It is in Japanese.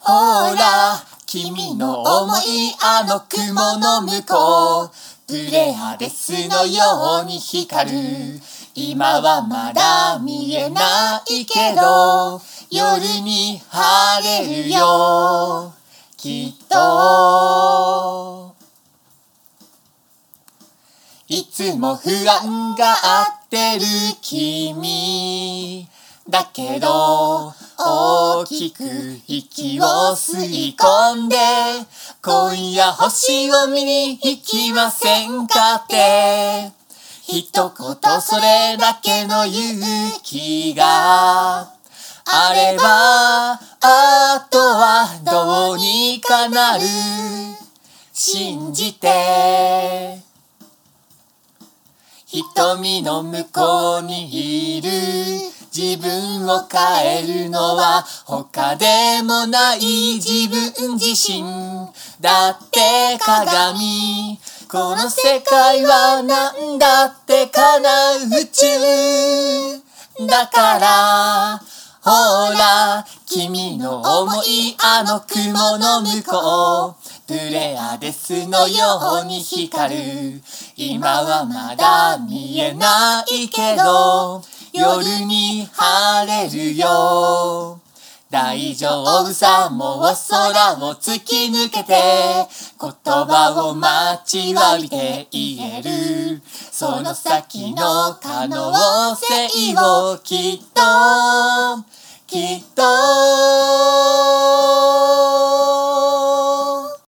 ほら君の想いあの雲の向こうプレアデスのように光る今はまだ見えないけど夜に晴れるよきっといつも不安がってる君だけど大きく息を吸い込んで今夜星を見に行きませんかって一言それだけの勇気があればあとはどうにかなる信じて瞳の向こうにいる自分を変えるのは他でもない自分自身だって鏡この世界はなんだって叶う宇宙だからほら君の想いあの雲の向こうプレアデスのように光る今はまだ見えないけど夜に晴れるよ大丈夫さもう空を突き抜けて言葉を待ちわびて言えるその先の可能性をきっと